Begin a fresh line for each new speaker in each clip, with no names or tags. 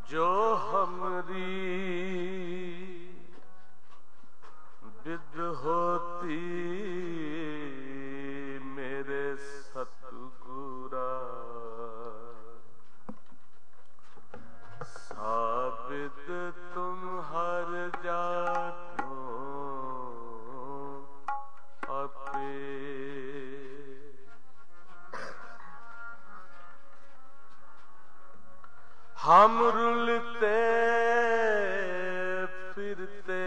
जो हमरी विद होती मेरे सतगुरा, साबित तुम हर जानो अपे। हम रुलते फिरते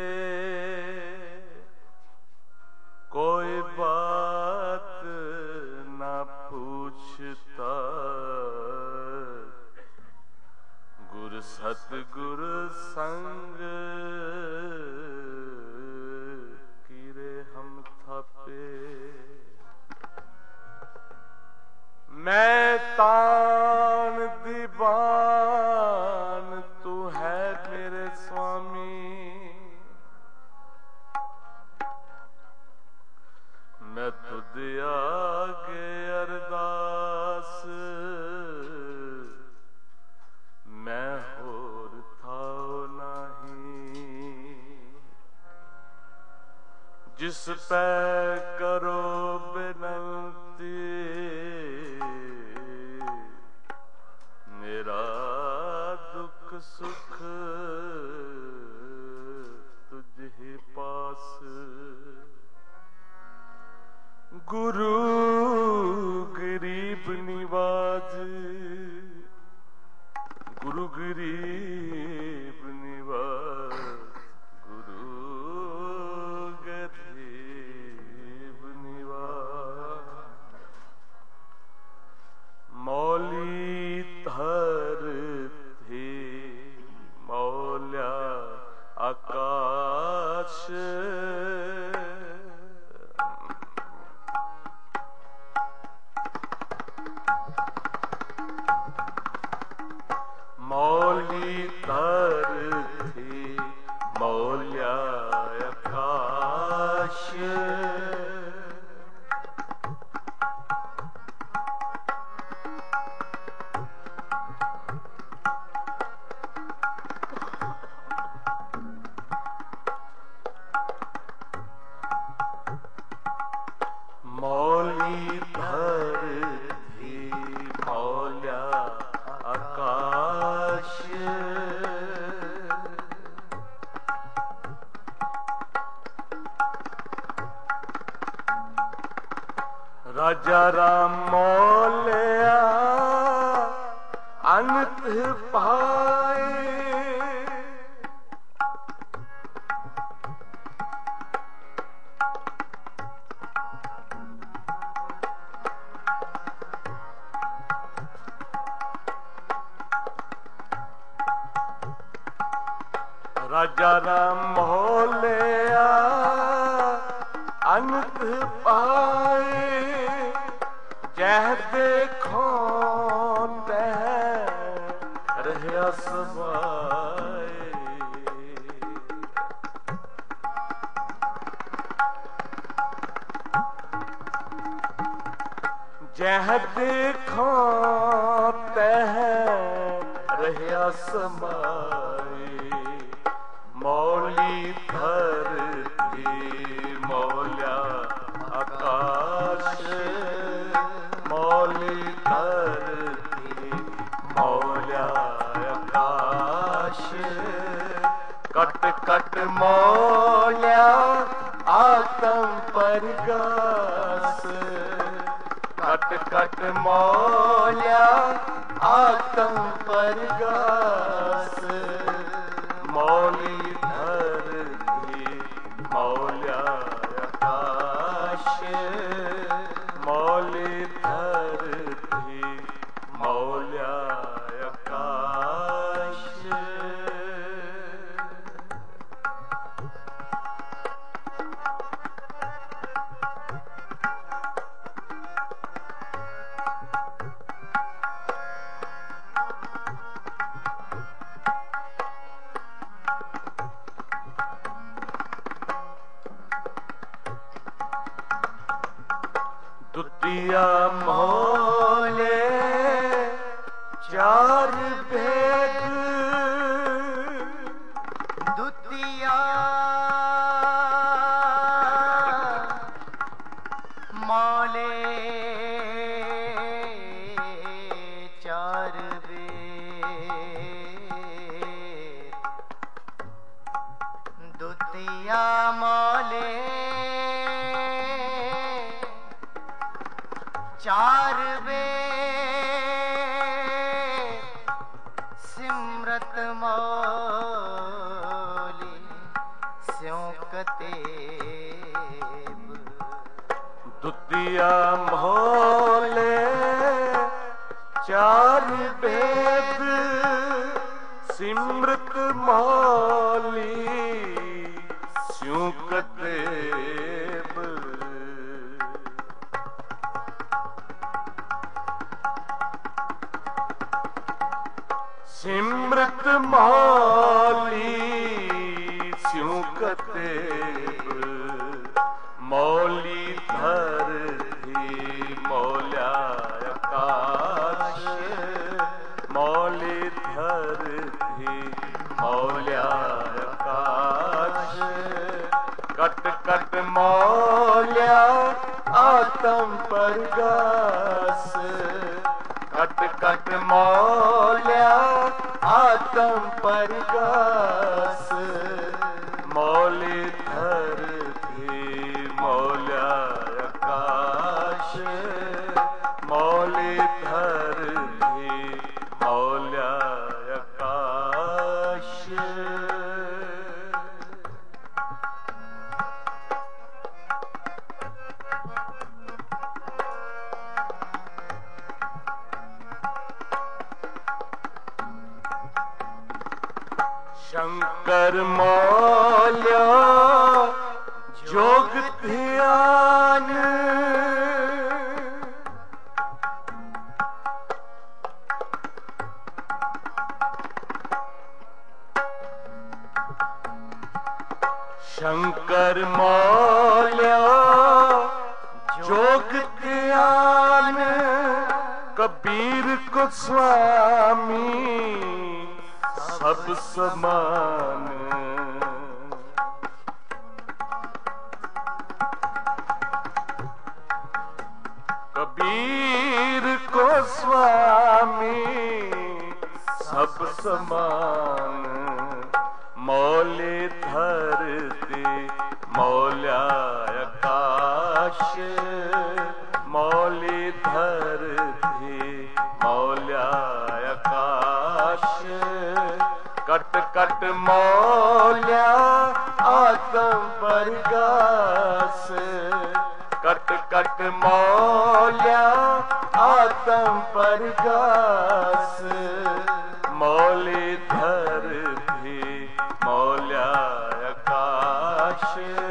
कोई बात ना पूछता, गुरु सतगुरु संग कीरे हम थापे। मैं तान दीवान तू है मेरे स्वामी, मैं तुझ आगे अरदास मैं होर थाओ नहीं। जिस पे करो बिनती मेरा दुख सुख तुझ ही पास। गुरु गरीब निवाज, गुरु गरीब निवाज, गुरु गरीब निवाज। मौली धर थे मौल्या आकाश, मौली धर थे मौल्या आकाश। मौली धर थे मौल्या आकाश, राजा राम मौल्या अनंत पाए। राजा राम मौल्या अनंत पाए, जह देखो तह रहया समाए। जह देखो तह रहया समाए। मौली धर थे मौल्या आकाश, मौली धर थे मौल्या आकाश। कट कट मौल्या आत्म परगास, कट कट मौल्या आत्म परगास। मौली धर थे मौल्या आकाश, मौली धर थे मौल्या आकाश। दुतिया मौले चार भेद
चार वेद सिमरत मौली स्यों कतेब।
दुतिया मोले चार वेद सिमरत मौली स्यों कतेब। सिमरत मौली स्यों कतेब। मौली धरती मौल्या आकाश। मौली धरती मौल्या आकाश। कट कट मौल्या आत्म परगास। कट कट मौल्या आत्म परगास। मौली धरती मौल्या आकाश। मौली धरती मौल्या आकाश। शंकर मौल्या जोग ध्यान। शंकर मौल्या जोग ध्यान। कबीर को स्वामी सब समान। कबीर को स्वामी सब समान। मौली धरती मौल्या आकाश। मौली धरती मौल्या आकाश। कट कट मौल्या आत्म परगास। कट कट मौल्या आत्म परगास। मौली धरती मौल्या आकाश।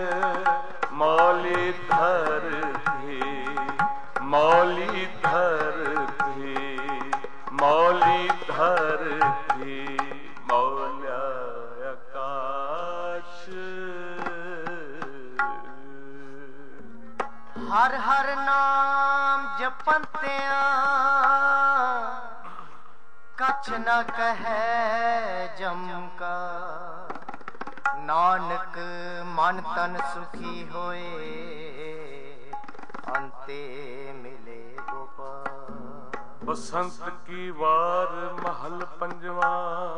मौली धरती मौली धरती मौली धरती मौल्या आकाश।
हर हर नाम जपंतिया कछ न कहे जम का। नानक मन तन सुखी होए अंते मिले गोपाल।
बसंत की वार महल पंजवा।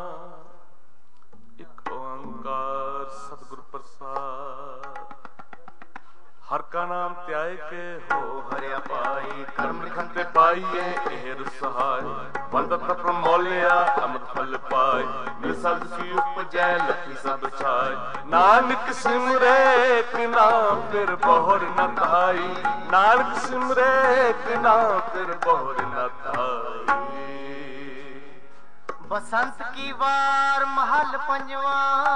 एक ओंकार सतगुरु प्रसाद। हर का नाम त्याय के हो हरिया पाई। कर्म लिखन ते पाइए एहर सहाय। बंद तप मौलिया अमृत फल पाए। मिल सब सी उपजै लखी सब छाय। नानक सिमरे एक नाम फिर बहुर न थाई। नानक सिमरे एक नाम फिर बहुर न थाई।
बसंत की वार महल पंजवा।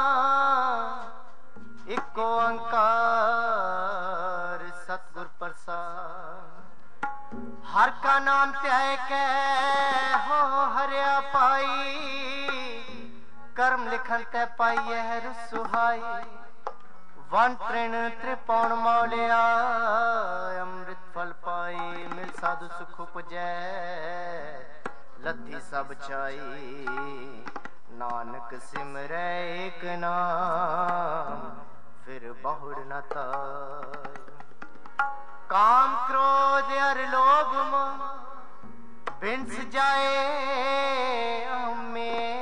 एक ओंकार सतगुर प्रसाद। हर का नाम त्याय के हो हरिया पाई। कर्म लिखन ते पाइए है रुसुहाई। वन तृण त्रिपौण मौलिया अमृत फल पाई। मिल साधु सुख उपजै लथी सब चाई। नानक सिमरै एक नाम फिर बहुर न ताई। काम क्रोध अर लोभ मोह बिंस जाए हमें।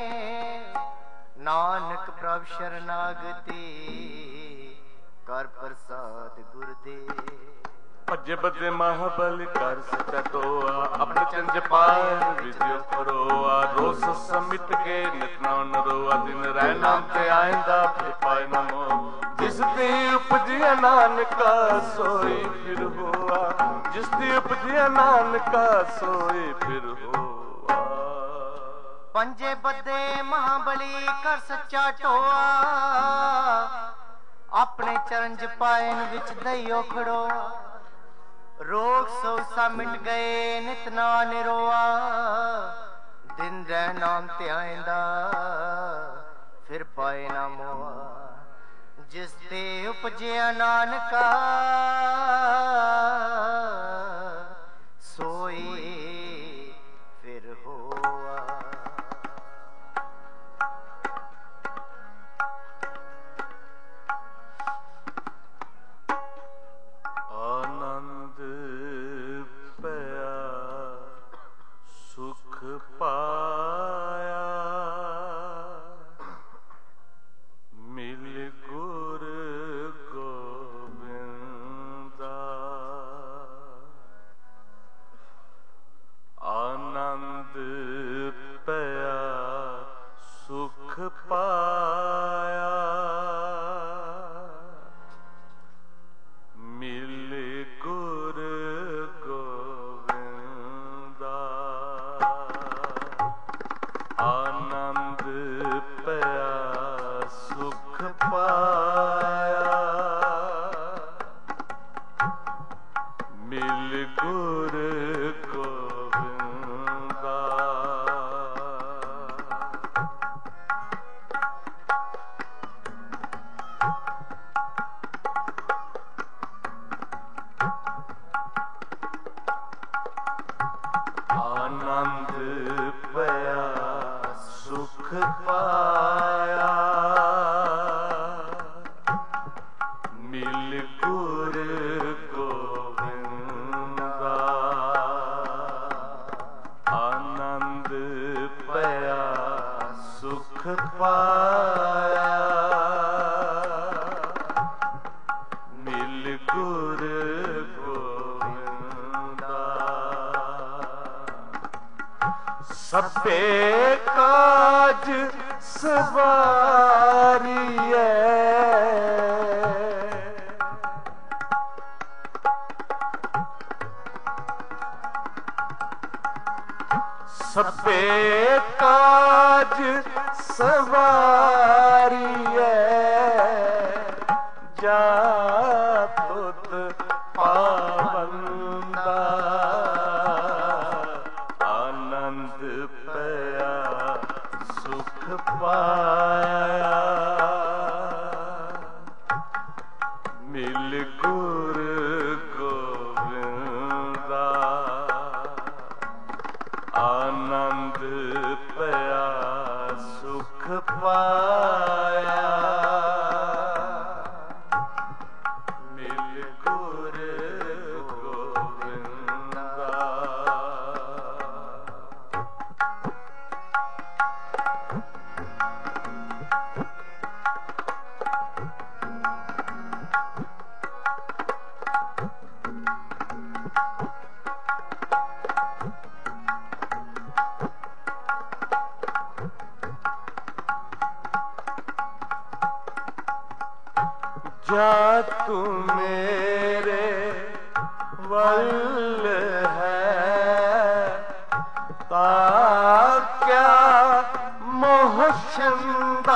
नानक प्रभु शरणागति कर प्रसाद गुरुदेव।
ਭੱਜੇ ਬੱਦੇ ਮਹਾਬਲੀ ਕਰ ਸਚਾ ਤੋਆ ਆਪਣੇ ਚੰਜ ਪਾਏ ਵਿਜਿਓ ਕਰੋਆ ਰੋਸ ਸਮਿਤ ਕੇ ਨਿਤਨਾ ਨਰੋਆ ਦਿਨ ਰਹਿ ਨਾਮ ਤੇ ਆਇੰਦਾ ਫਿਰ ਪਾਏ ਨਮੋ ਜਿਸ ਦੀ ਉਪਜਿਆ ਨਾਨਕਾ ਸੋਈ ਫਿਰ ਹੋਆ ਜਿਸ ਦੀ ਉਪਜਿਆ ਨਾਨਕਾ ਸੋਈ ਫਿਰ ਹੋਆ
ਪੰਜੇ ਬੱਦੇ ਮਹਾਬਲੀ ਕਰ ਸੱਚਾ ਟੋਆ ਆਪਣੇ ਚਰਨ ਚ ਪਾਇਨ ਵਿੱਚ ਦਈਓ ਖੜੋ ਰੋਗ ਸੋਸਾ ਮਿਟ ਗਏ ਨਿਤ ਨਾ ਨਿਰੋਆ ਦਿਨ ਰਹਿ ਨਾਮ ਤੇ ਆਇੰਦਾ ਫਿਰ ਪਾਏ ਨਾ ਮੋਆ ਜਿਸ ਤੇ ਉਪਜਿਆ ਨਾਨਕਾ ਸੋਈ ਫਿਰ ਹੋਆ
ਆਨੰਦ ਪਿਆ ਸੁਖ ਪਾਇਆ ਮਿਲ ਗੁਰ ਗੋਬਿੰਦਾ ਆਨੰਦ ਪਿਆ ਸੁਖ ਪਾਇਆ ਮਿਲ ਗੁਰ ਗੋਬਿੰਦਾ ਆਨੰਦ ਪਿਆ ਸੁਖ ਪਾਇਆ ਮਿਲ ਗੁਰ ਗੋਬਿੰਦਾ ਆਨੰਦ ਪਿਆ ਸੁਖ ਪਾਇਆ ਮਿਲ ਗੁਰ ਗੋਬਿੰਦਾ ਆਨੰਦ ਪਿਆ ਸੁਖ ਪਾਇਆ ਮਿਲ ਗੁਰ ਗੋਬਿੰਦਾ ਸਭੇ ਕਾਜ ਸਵਾਰੀਐ ਸਭੇ ਕਾਜ ਸਵਾਰੀਐ ਜਾ ਤੁਧ ਪਾਵੰਦਾ ਆਨੰਦ ਪਿਆ ਸੁਖ ਪਾਇਆ ਮਿਲ ਗੁਰ ਗੋਬਿੰਦਾ ਆਨੰਦ ਪਿਆ ਸੁਖ ਪਾਇਆ ਮਿਲ ਗੁਰ ਗੋਬਿੰਦਾ ਜਾ ਤੂੰ ਮੇਰੇ ਵੱਲ ਹੈ ਤਾਂ ਕਿਆ ਮੋਹ ਛੰਦਾ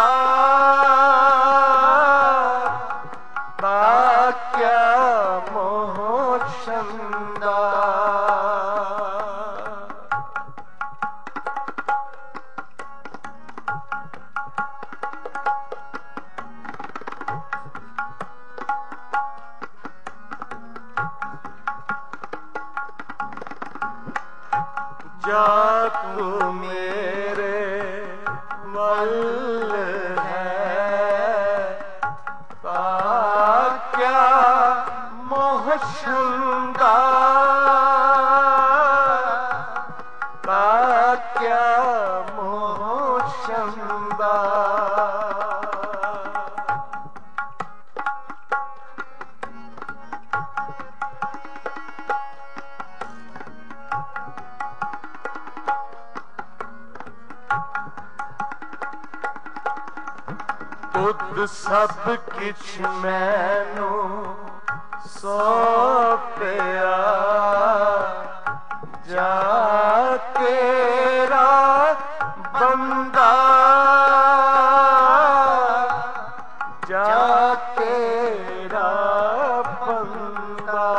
ਤਾਂ ਕਿਆ ਮੋਹ ਛੰਦਾ ਜਾ ਤੂੰ ਮੇਰੇ ਵੱਲ ਹੈ ਤਾਂ ਕਿਆ ਮੋਹ ਛੰਦਾ ਤਾਂ ਕਿਆ ਮੋਹ ਛੰਦਾ तुद सब किछ मैनू सौंपिया जा तेरा बंदा जा तेरा बंदा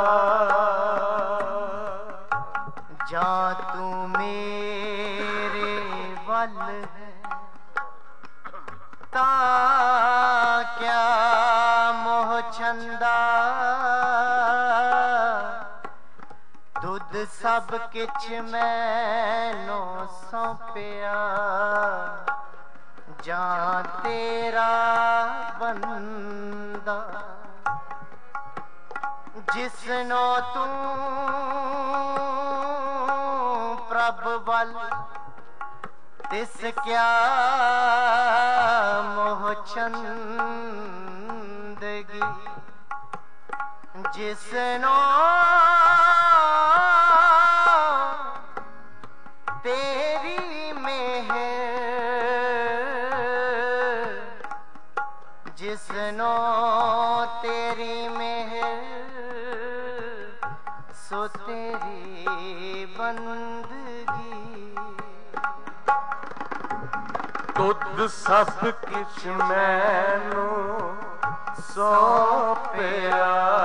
जा तू मेरे वल है ता क्या मोह छंदा तुद सब किछ मैनू सौंपिया जा तेरा बंदा जिसनो तू प्रभ वल तिस क्या मोह छंदगी जिसनो तेरी मेहर जिसनो तेरी मेहर सो तेरी बंदगी
तुद सब किछ मैनू सौंपिया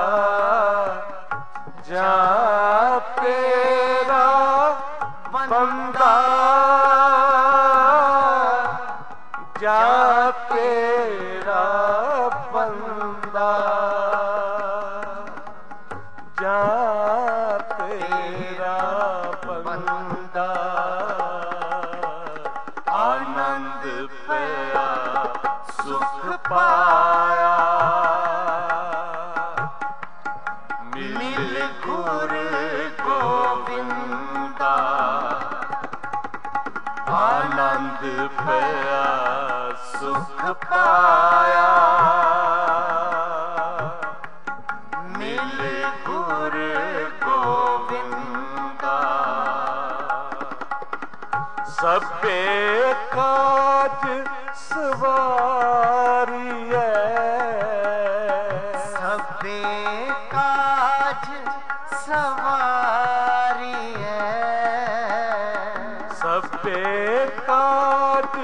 जा तेरा बंदा जा तेरा बंदा जा तेरा बंदा आनंद पाया सुख पाया मिल गुर गोविंदा आनंद पाया सुख पाया मिल गुर गोविंदा सबे काज सवारिए
सबे काज सवारिए
सबे काज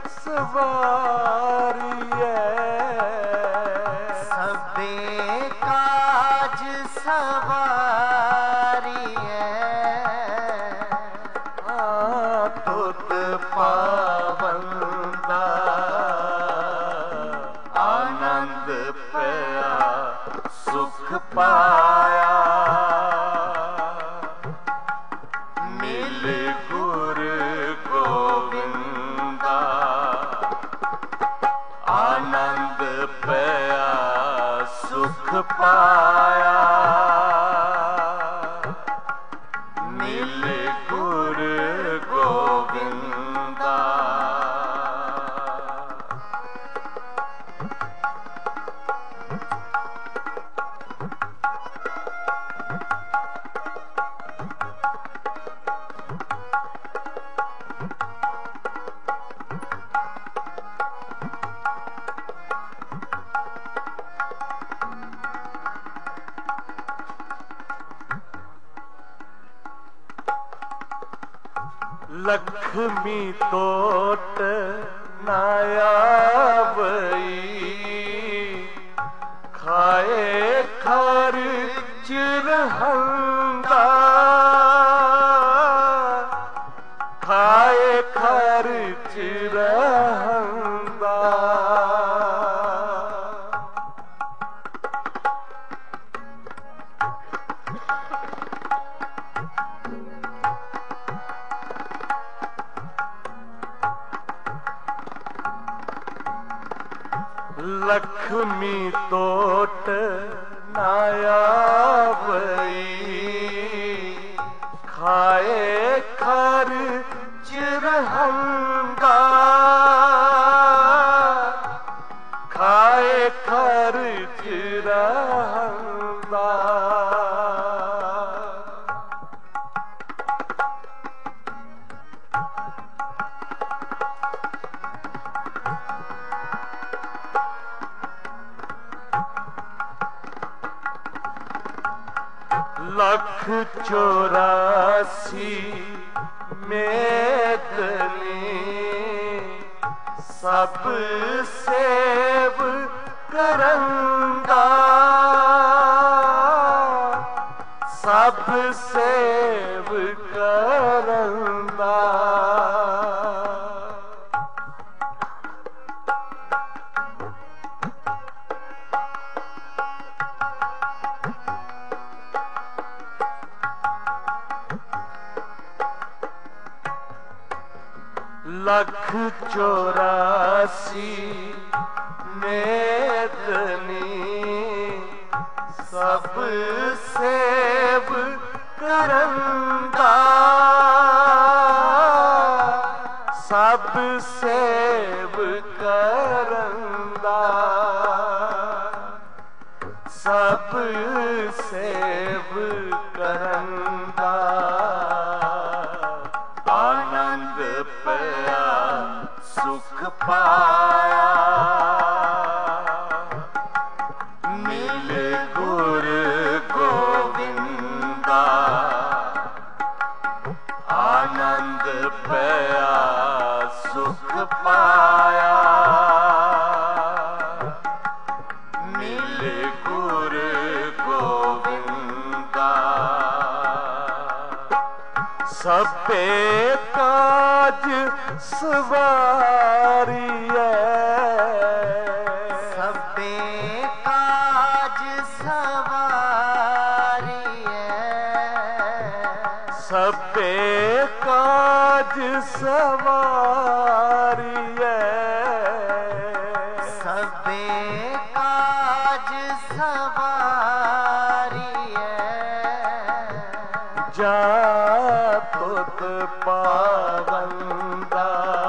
सवारिए
सबे काज सवारिए
तुद पावंदा आनंद पाया सुख पाया मिल गुर गोविंदा आनंद पाया सुख पाया मिल गुर गोविंदा लक्ष्मी तोट ना आवई खाए खर चिरहंदा खाए खर चिरहंदा लक्ष्मी तोट ना आवई खाए खर चिरहंगा खाए खर चिरहंगा 184 ਮੇਦਨੀ ਸਭ ਸੇਵ ਕਰਨ ਦਾ, ਸਭ ਸੇਵ ਕਰਨ ਦਾ। 184 ਮੇਦਨੀ ਸਭ ਸੇਵ ਕਰਨ ਦਾ, ਸਭ ਸੇਵ ਕਰਨ ਦਾ, ਸਭ ਸੇਵ ਕਰਨ ਦਾ। ਆਨੰਦ ਪਿਆ ਸੁਖ ਪਾਇਆ, ਮਿਲ ਗੁਰ ਗੋਬਿੰਦਾ। ਆਨੰਦ ਪਿਆ ਸੁਖ ਪਾਇਆ, ਮਿਲ ਗੁਰ ਗੋਬਿੰਦਾ। ਸਭੇ ਕਾਜ ਸਵਾਰੀਐ,
ਸਭੇ ਕਾਜ ਸਵਾਰੀਐ,
ਸਭੇ ਕਾਜ ਸਵਾਰੀਐ,
ਸਭੇ ਕਾਜ ਸਵਾਰੀਐ।
ਜਾ ਤੁਧ ਪਾਵੰਦਾ,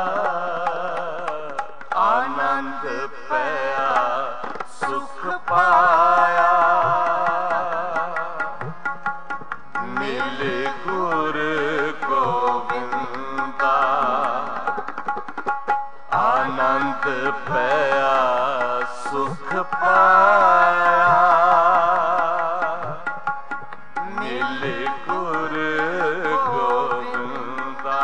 ਆਨੰਦ ਪਿਆ ਸੁਖ ਪਾਇਆ, ਮਿਲ ਗੁਰ ਗੋਬਿੰਦਾ। ਆਨੰਦ ਪਿਆ ਸੁਖ ਪਾਇਆ, ਮਿਲ ਗੁਰ ਗੋਬਿੰਦਾ।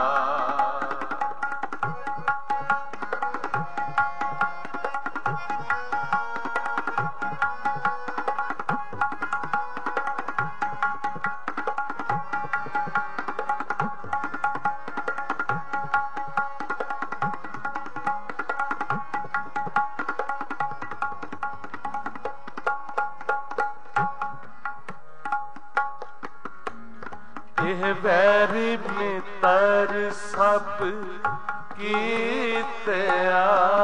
ਇਹ ਵੈਰੀ ਮਿੱਤਰ ਸਭ ਕੀਤਿਆ,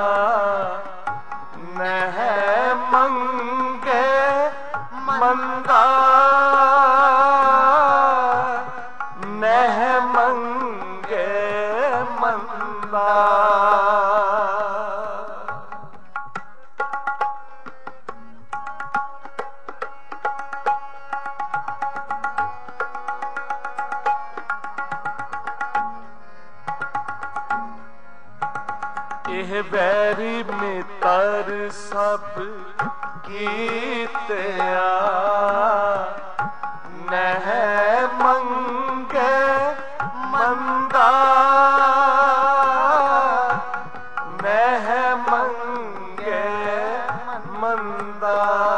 ਨਹਿ ਮੰਗੇ ਮੰਦਾ, ਨਹਿ ਮੰਗੇ ਮੰਦਾ। ਇਹ ਵੈਰੀ ਮਿੱਤਰ ਸਭ ਕੀਤਿਆ, ਨਹਿ ਮੰਗੇ ਮੰਦਾ, ਨਹਿ ਮੰਗੇ ਮੰਦਾ।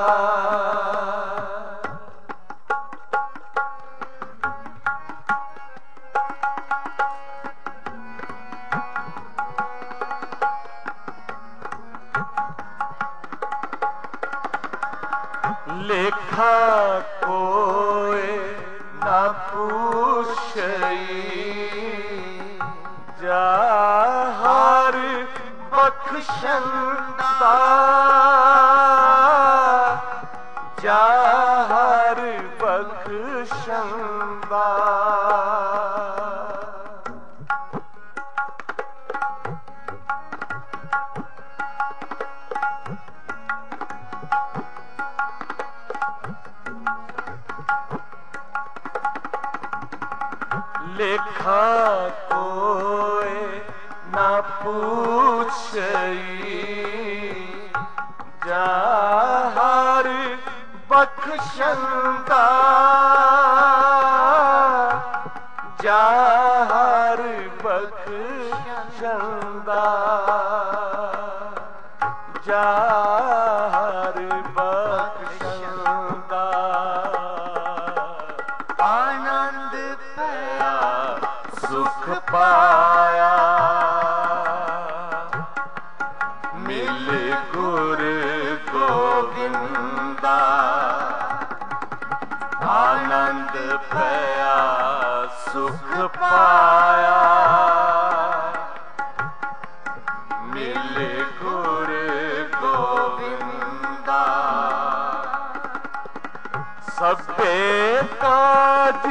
ਲੇਖਾ ਕੋਏ ਨਾ ਪੁੱਛਈ, ਜਾ ਹਰ ਬਖਸ਼ੰਦਾ, ਜਾ ਹਰ ਬਖਸ਼ੰਦਾ। ਲੇਖਾ ਕੋਏ ਨਾ ਪੁੱਛਈ, ਜਾ ਹਰ ਬਖਸ਼ੰਦਾ, ਬਖਸ਼ੰਦਾ ਜਾਰ ਬਖਸ਼ੰਦਾ
ਆਨੰਦ ਪਿਆ
ਸੁਖ ਪਾਇਆ ਮਿਲ ਗੁਰ ਗੋਬਿੰਦਾ ਆਨੰਦ ਪਿਆ ਸੁਖ ਪਾਇਆ ਮਿਲ ਗੁਰ ਗੋਬਿੰਦਾ ਸਭੇ ਕਾਜ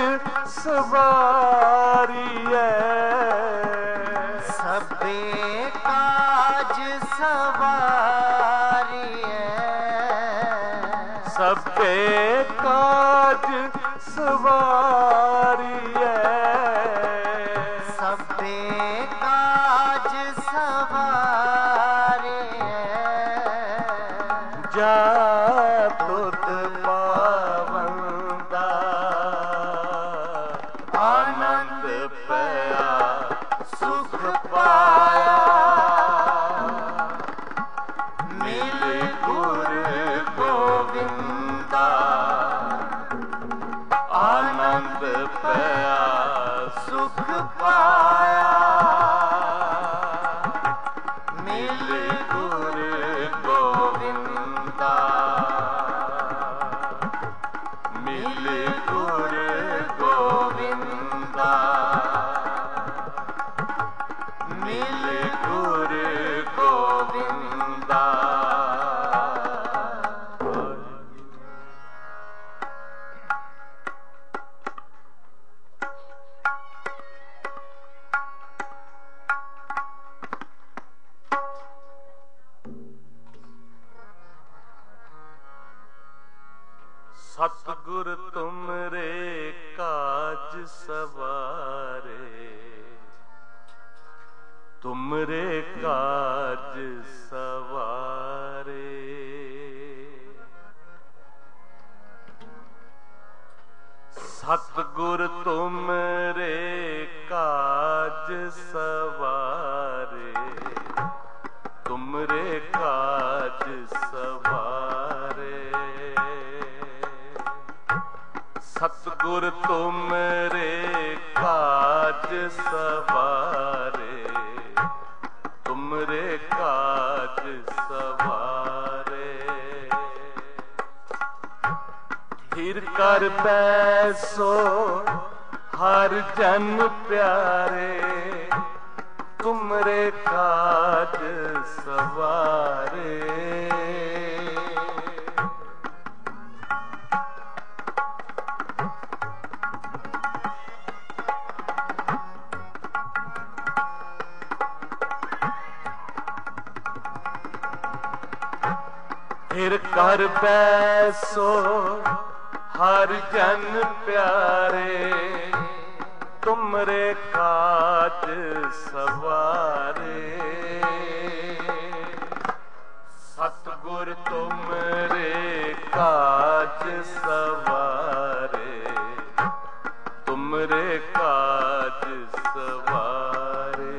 ਸਵਾਰੀਐ
ਸਭੇ ਕਾਜ ਸਵਾਰੀਐ
ਸਭੇ ਕਾਜ ਸਵਾਰੀਐ
ਸਭੇ ਕਾਜ ਸਵਾਰੀਐ
ਜਾ ਤੁਧ ਪਾਵੰਦਾ ਆਨੰਦ ਪਿਆ ਸੁਖ ਪਾਇਆ ਮਿਲ ਗੁਰ ਗੋਬਿੰਦਾ ਆਨੰਦ ਪਿਆ ਸੁਖ ਪਾਇਆ ਮਿਲ ਗੁਰ ਗੋਬਿੰਦਾ ਮਿਲ ਗੁਰ ਗੋਬਿੰਦਾ ਮਿਲ ਗੁਰ ਗੋਬਿੰਦਾ सतगुर तुमरे काज सवारे तुमरे काज सवारे सतगुर तुमरे काज सवारे तुमरे काज सवारे सतगुर तुमरे काज सवारे तुमरे काज सवारे हिर कर बैसो हर जन प्यारे तुमरे काज सवारे फिर कर बैसो हर जन प्यारे तुमरे काज सवारे सतगुर तुमरे काज सवारे तुमरे काज सवारे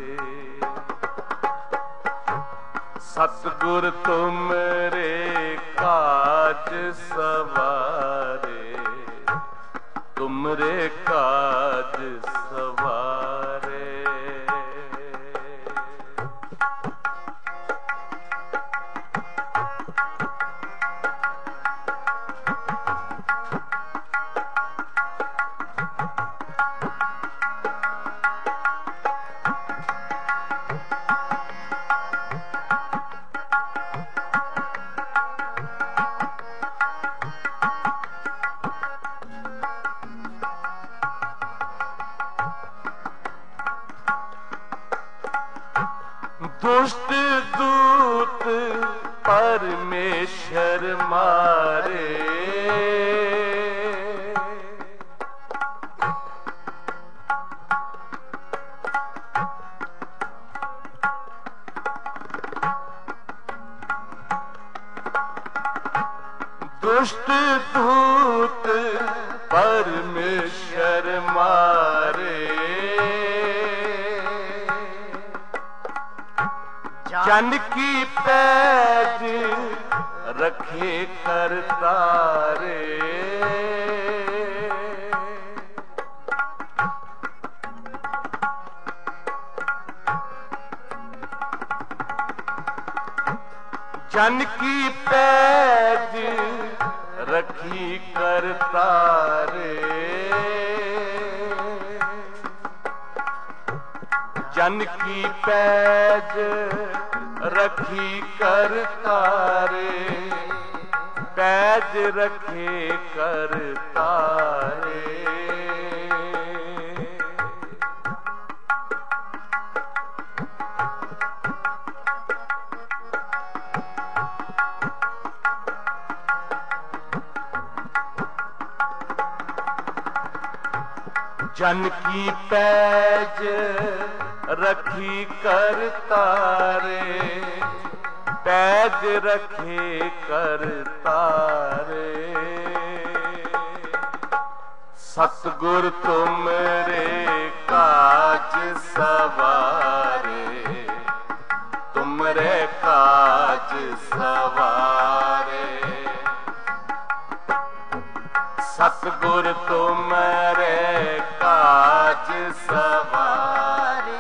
सतगुर तुमरे काज सवारे तुमरे काज सवारे दुष्ट दूत परमेश्वर मारे दुष्ट दूत परमेश्वर मारे जन की पैज रखे करतारे, जन की पैज रखी करतारे, जन की पैज रखी करतारे, पैज रखे करतारे। जन की पैज रखी करतारे, पैज रखे करतारे। सतगुर तुमरे काज सवारे, तुमरे काज सवारे। सतगुर तुमरे काज सवारे,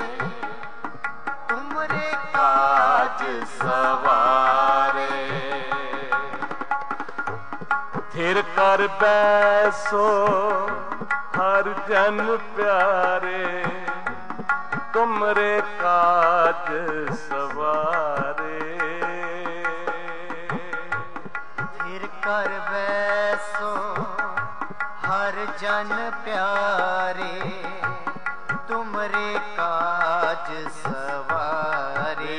तुमरे काज सवारे। थिर कर बैसो हर जन प्यारे, तुमरे काज सवारे।
थिर कर बैसो हर जन प्यारे, तुमरे काज सवारे।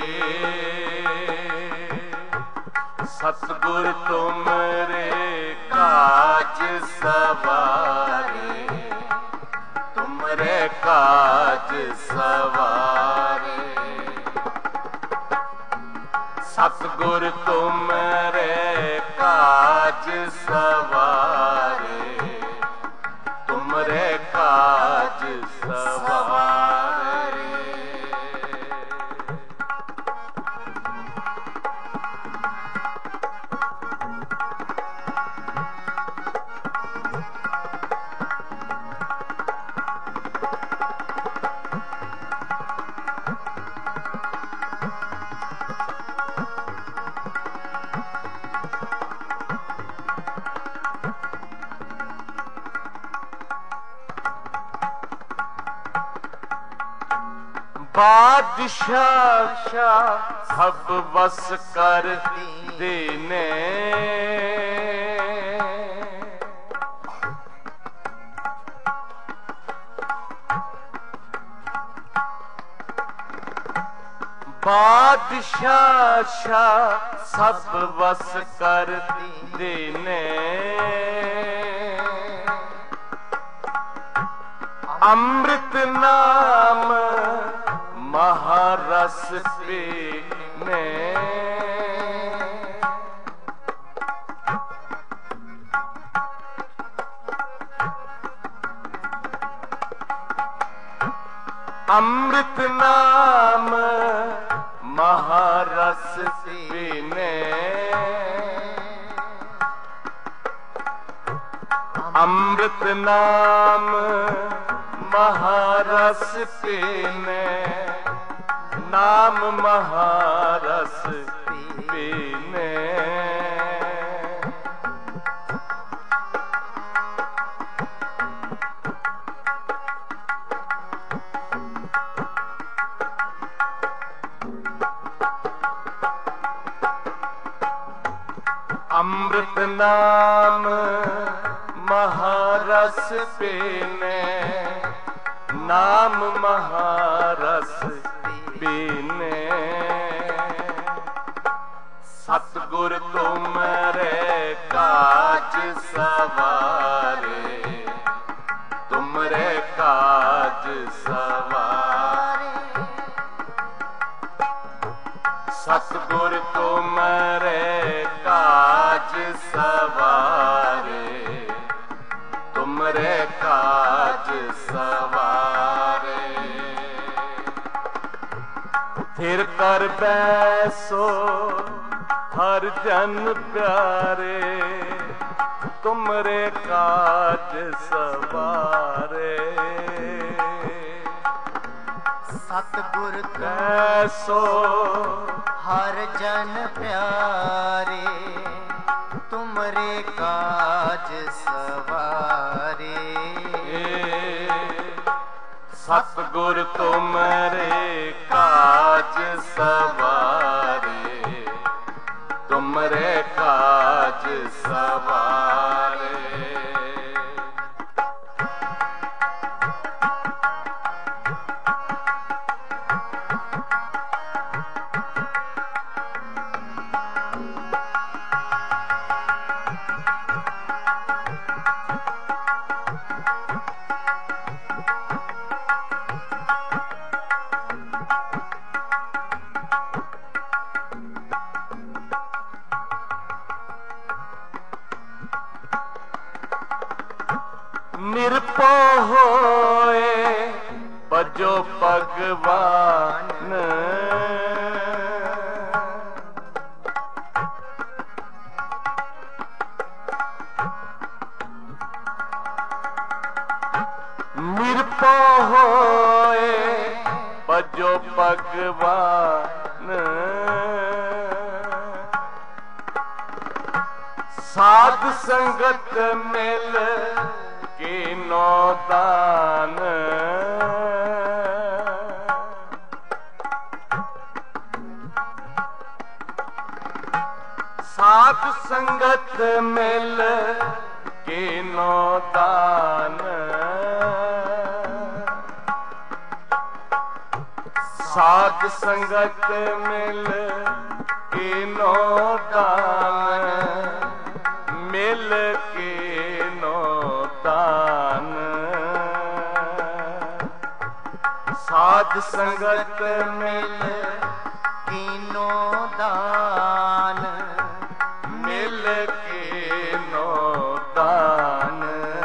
सतगुर तुमरे काज सवारे, तुमरे काज सवारे। सतगुर तुमरे काज सवारे, तुमरे काज सवारे। बादशाह सब बस कर देने, बादशाह सब बस कर देने। अमृत नाम महारस पीने, अमृत नाम महारस पीने। अमृत नाम महारस पीने, नाम महारस पीने। अमृत नाम महारस पीने, नाम महारस पीने। सतगुर तुमरे काज सवारे, तुमरे काज सवारे। सतगुर तुमरे काज सवारे, तुमरे काज सवारे। थिर कर बैसो हर जन प्यारे, तुमरे काज सवारे।
सतगुर
बैसो
हर जन प्यारे, तुमरे काज सवारे।
सतगुर तुमरे काज सवारे, तुमरे काज सवारे। निरपो होए बजो भगवान, निरपो होए बजो भगवान। साध संगत मिल कीनो दान, साध संगत मिल कीनो दान। साध संगत मिल कीनो दान, मिल कीनो दान। साध संगत मिल
कीनो दान,
मिल कीनो दान।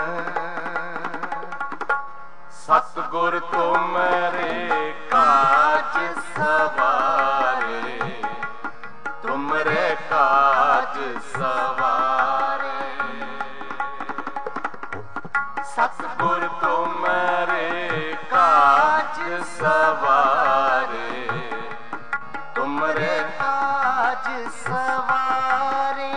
सतगुर तुमरे काज सवारे, तुमरे काज सवारे। सतगुर तुमरे काज सवारे, तुमरे
काज सवारे।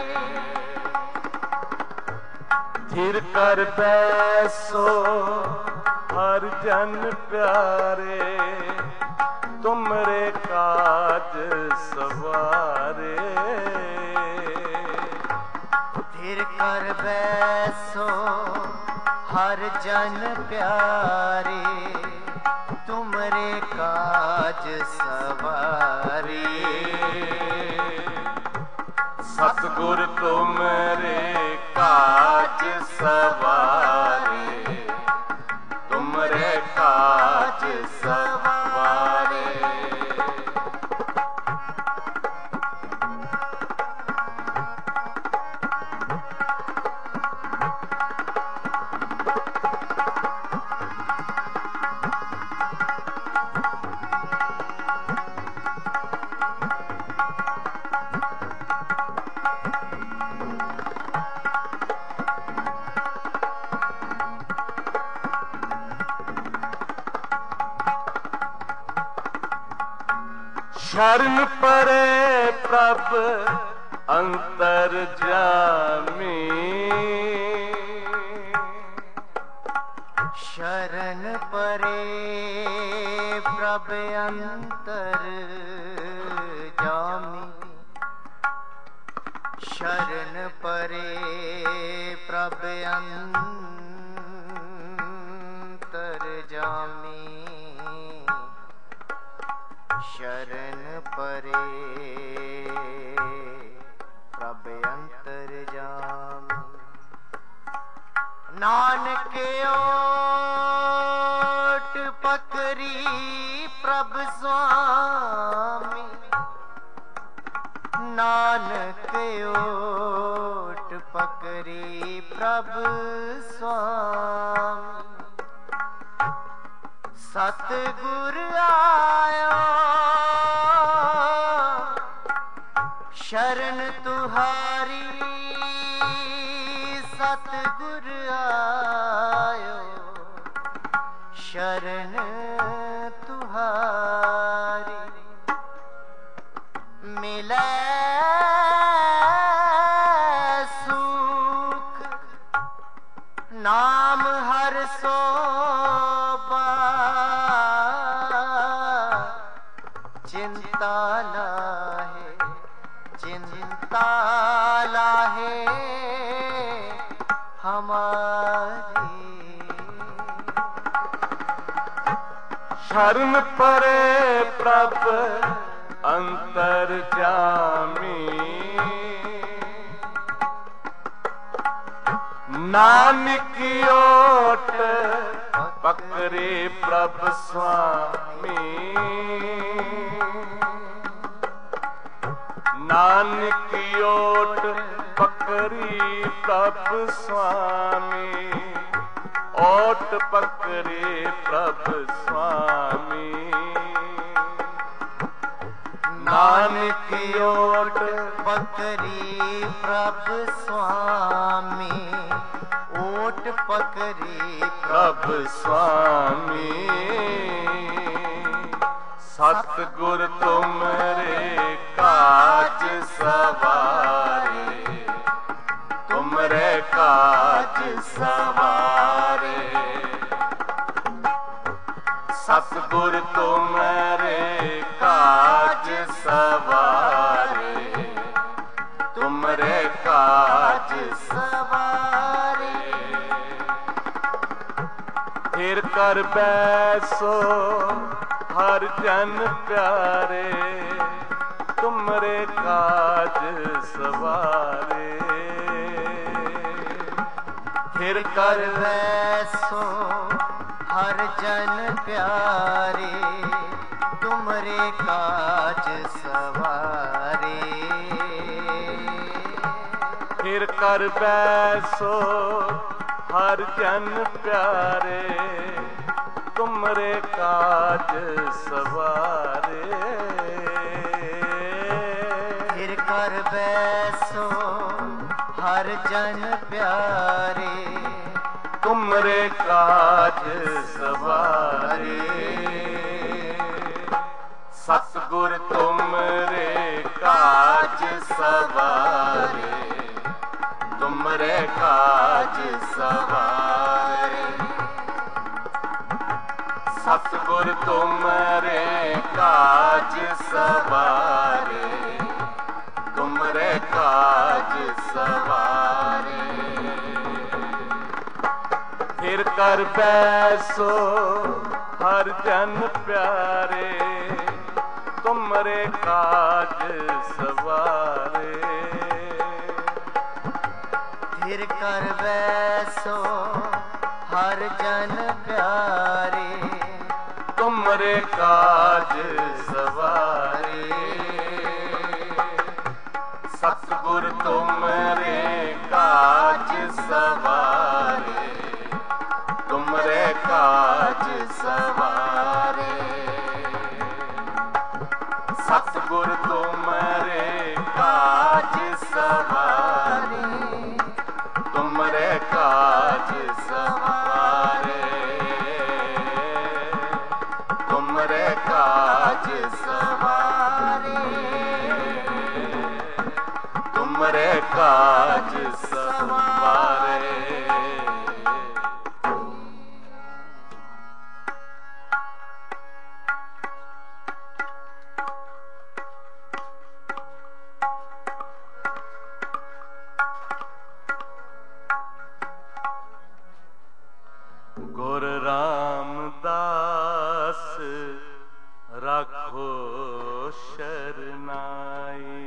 थिर कर बैसो हर जन प्यारे, तुमरे काज सवारे।
थिर कर बैसो हर जन प्यारे, तुमरे काज सवारे।
सतगुर तुमरे काज सवारे, तुमरे काज सवारे। शरण परे प्रभ अंतर जामी,
शरण परे प्रभ अंतर जामी। शरण परे प्रभ अंतर जामी। शरण परे प्रभ अंतर जामी। नानक ओट पकरी प्रभ स्वामी। नानक ओट पकरी प्रभ स्वामी। सतगुर आयो शरण तुहारी सतगुर आयो, शरण तुहारी मिले सुख नाम हर सोबा, चिंता लाहे चिंता लाहे हमारी।
शरण परे प्रभ अंतर्यामी, नानक ओट पकड़े प्रभ स्वामी, नानक ओट पकड़ी प्रभ स्वामी, ओट पकड़े प्रभ स्वामी, नानक ओट
पकड़ी प्रभ स्वामी, ओट पकड़ी
प्रभ स्वामी। सतगुर तुमरे काज सवारे, तुमरे काज सवारे, सतगुर तुमरे काज सवारे, तुमरे काज
सवारे।
फिर कर बैसो हर जन प्यारे, तुमरे काज सवारे, फिर कर
बैसो हर जन प्यारे, तुमरे काज सवारे।
फिर कर बैसो हर जन प्यारे, तुमरे काज सवारे,
फिर कर बैसो हर जन प्यारे,
तुमरे काज सवारे। सतगुर तुमरे काज सवारे, तुमरे काज सवारे, सतगुर तुमरे काज सवारे, तुमरे काज सवारे। फिर कर बैसो हर जन प्यारे, तुमरे काज सवारे,
फिर कर बैसो हर जन प्यारे,
तुमरे काज सवारे। सतगुर तुमरे काज सवारे, तुमरे काज सवारे, सतगुर तुमरे काज सवारे, तुमरे काज सवारे, तुमरे काज सवारे, तुमरे काज सवारे। गुर रामदास राखो शरनाई,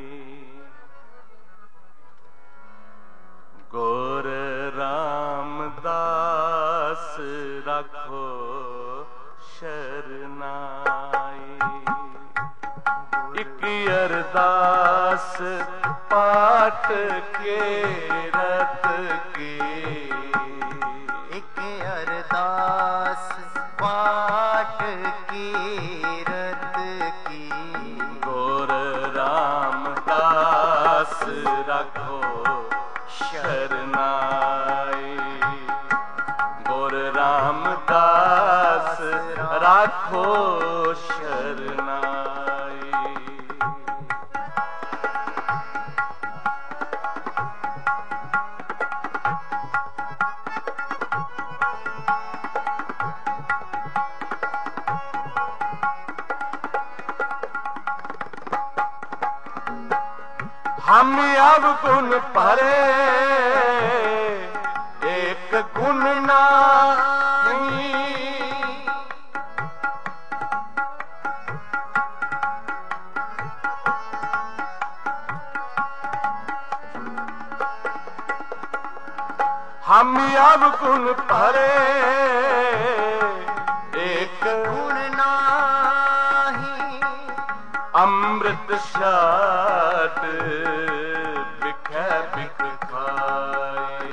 गुर रामदास राखो शरनाई। इक अरदास पाठ के रत की,
एक अरदास पाठ कीरत की।
गुर रामदास शरनाई। हम अब गुण परे एक गुण नहीं, हम अब गुण परे एक गुण नाही, अमृत शाद बिख बिख खाए।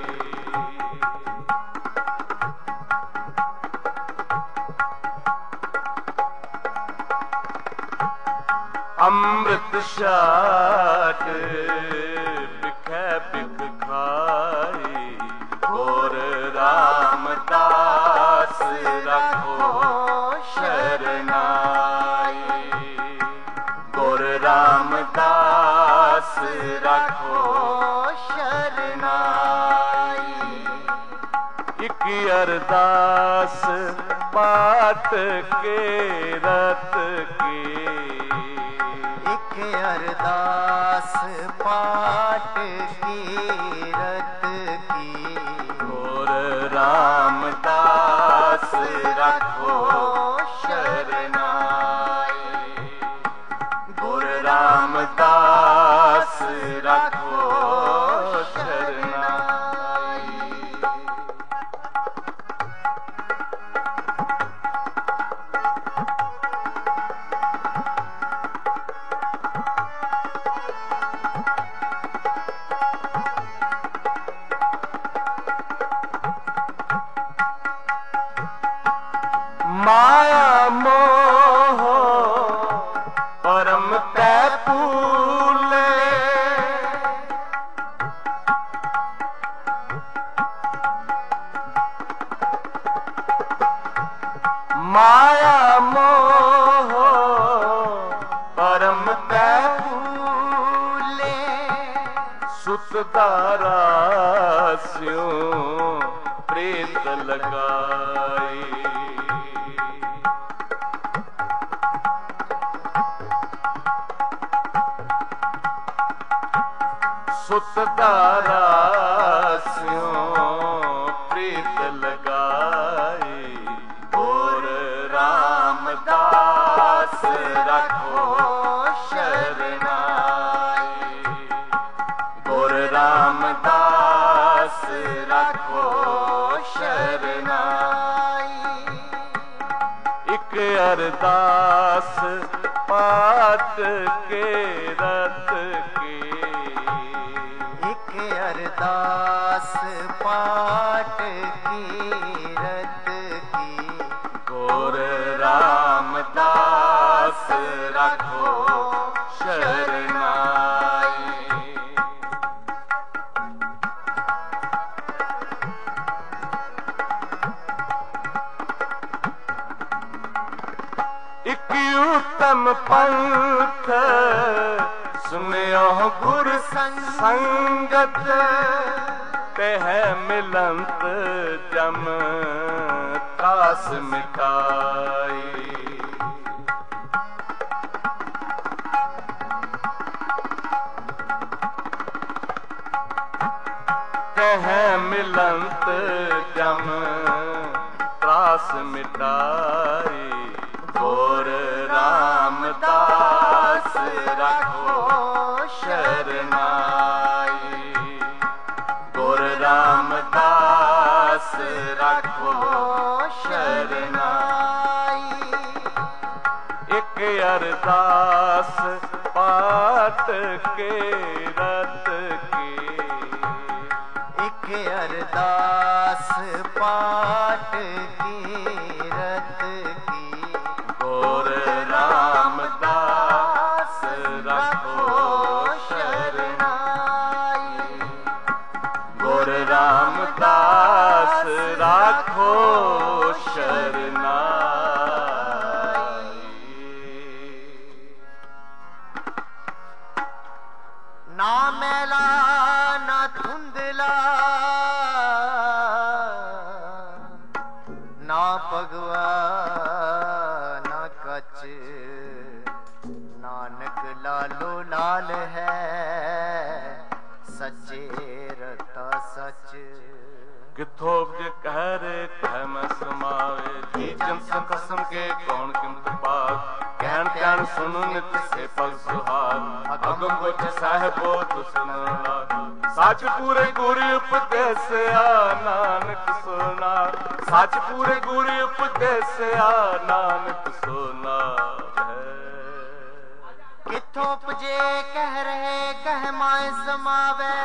अमृत शाद बिख बिख खाए। गोर रामदास रखो शरनाई। गोर रामदास रखो शरनाई। एक अरदास पाठ के रत की, एक अरदास पाठ की रत की। गोर रामदास रखो शरनाई। गोर रामदास रखो शरनाई। माया मोह परम तैपूले। माया मोह परम तैपूले। सुत दारास्यों प्रेत लगाई। सुत दारास्यों प्रीत लगाई। गोर रामदास रखो शरनाई। गोर रामदास रखो शरनाई। एक अरदास पाठ के रत की, एक अरदास पाठ की रत की। गोर रामदास रखो शरनाई। एक उत्तम पंथ सुनियो गुर संगत। तह मिलंत जम तास मिटाई। तह मिलंत जम त्रास मिटाई। गोर रामदास रखो शरनाई। गोर रामदास रखो शरनाई। एक अरदास पाठ के रत की, एक अरदास पाठ की रत की। गोर रामदास रखो शरनाई। गोर रामदास रखो शरनाई।
नानक लालो लाल है सच्चे रता सच।
किथो उपजे कह रे कह मैं समावे जी जन कसम के कौन किमत पाक कहन कहन सुनु नित से पग सुहाग अगम गोच साहिबो दुसन लाग सच पूरे गुरु उपदेसिया नानक सुना सच पूरे गुरु उपदेसिया नानक सुना
किथों उपजे कह रहे कह माए समावे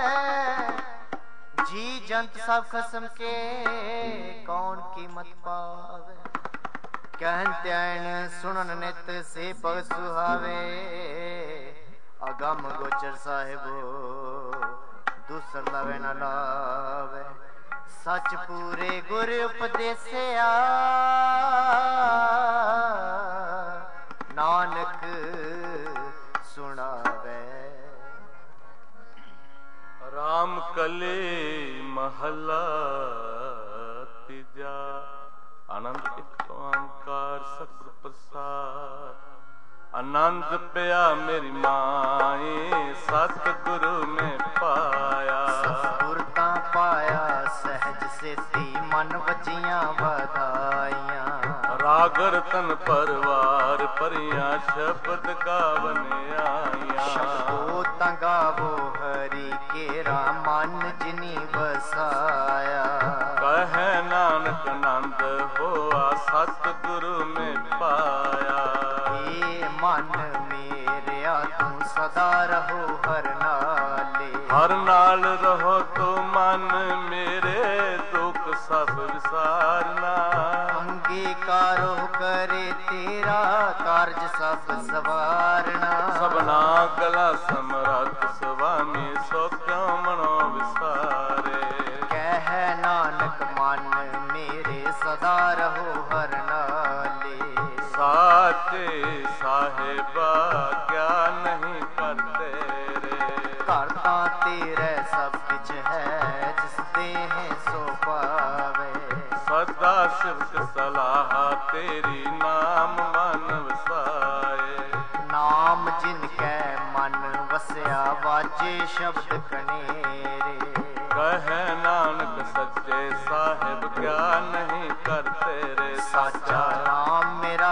जी जंत सब खसम के कौन कीमत पावे कहन त्यान सुनन नित से पग सुहावे अगम गोचर साहिबो दूसर लवे न लावे सच पूरे गुर उपदेसिया नानक सुनावे।
राम कले महला तीजा आनंद एक ओंकार सतगुर प्रसाद आनंद पिया मेरी माए सतगुरु में पाया
सतगुरता पाया सहज सेती मन वजियां बधाइयां
रागर तन परवार परियां शब्द गावन आइयां
शब्दो तंगावो हरि केरा मन जिनी बसाया
कह नानक नंद होआ सतगुरु में पाया
हे मन मेरेया तू सदा रहो हर नाल
रहो तो मन मेरे दुख सब विसारना
अंगीकारो करे तेरा कार्य सब सवारना
सबना गला समरथ स्वामी सो क्यों मनो विसारे
कह नानक मन मेरे सदा रहो हर नाले
साचे साहिबा क्या नहीं करते रे
करता तेरे सब कुछ है जिस देह सो पावे
सदा शिव सलाह तेरी नाम मन वसाए
नाम जिनके मन वसया वाजे शब्द कनेरे
कह नानक सच्चे साहिब क्या नहीं करते रे
साचा नाम मेरा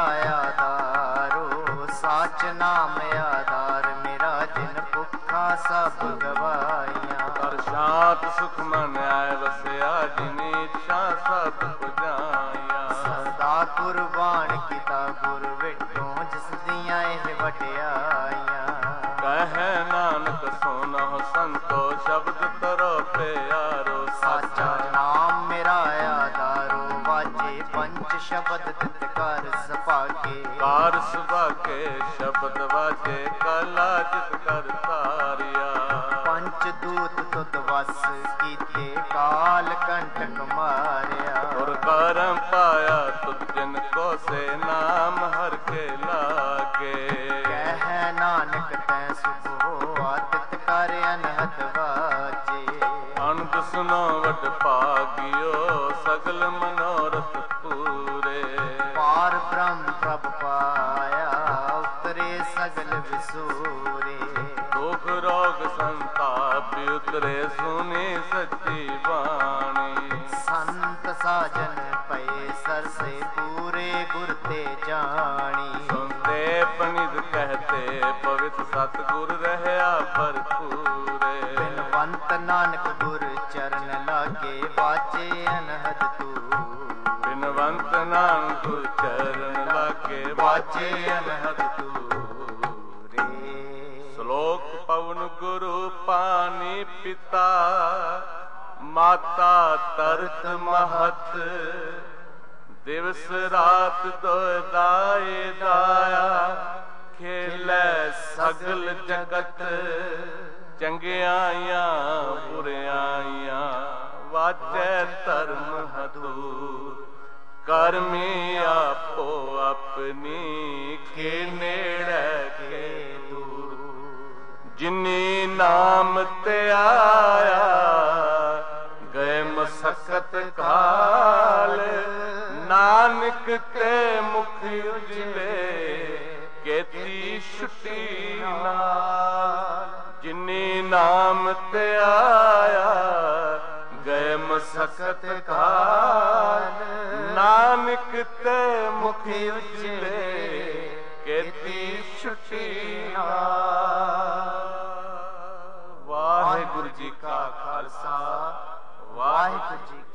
आधारो साच नाम आधार मेरा जिन भुखा सब गवाइयां
कर शांत सुख मन आए वसया जिनी इच्छा सब पुजाइया
सदा कुर्बान किता गुर विटों जिस दियां एह वटियाइयां
कह नानक सोना संतो शब्द तरो प्यारो
साचा नाम मेरा आधारो वाजे पंच शब्द तितकार सपाके
कार सुबह के शब्द वाजे कला जित कर तारिया
पंच दूत तुद वस कीते काल कंटक मारिया
और करम पाया तुझ जिन को से नाम हर के लागे
कह नानक तै सुख हो तित कर अनहद वाजे
अनंत सुनो वट पागियो सगल मनोरथ पूरे
पार ब्रह्म प्रभ पाया उतरे सगल विसूरे
दुख रोग संताप उतरे सुनी सच्ची वाणी
संत साजन पए सर से पूरे गुर ते जानी
सुनते पनित कहते पवित्र सतगुर रहया भरपूरे
बिनवंत नानक गुर चरण लागे वाजे अनहद तू
बिनवंत नानक चरण लागे वाजे अनहद तू
रे
श्लोक पवन गुरु पानी पिता माता तरत महत दिवस रात दो दाए दाया खेलै सगल जगत चंगियाइयां बुरियाइयां वाजै धर्म हदूर करमी आपो अपनी के नेड़े के दूर जिनी नाम ते आया गए मसकत काल नानक ਨਾਨਕ ਤੇ ਮੁਖ ਉਜਲੇ ਕੀਤੀ ਛੁੱਟੀ ਨਾਲ। ਜਿਨੀ ਨਾਮ ਤੇ ਆਇਆ ਗਏ ਮਸਕਤ ਕਾਲ। ਨਾਨਕ ਤੇ ਮੁਖ ਉਜਲੇ ਕੀਤੀ ਛੁੱਟੀ ਨਾਲ। ਵਾਹਿਗੁਰੂ ਜੀ ਕਾ ਖਾਲਸਾ, ਵਾਹਿਗੁਰੂ ਜੀ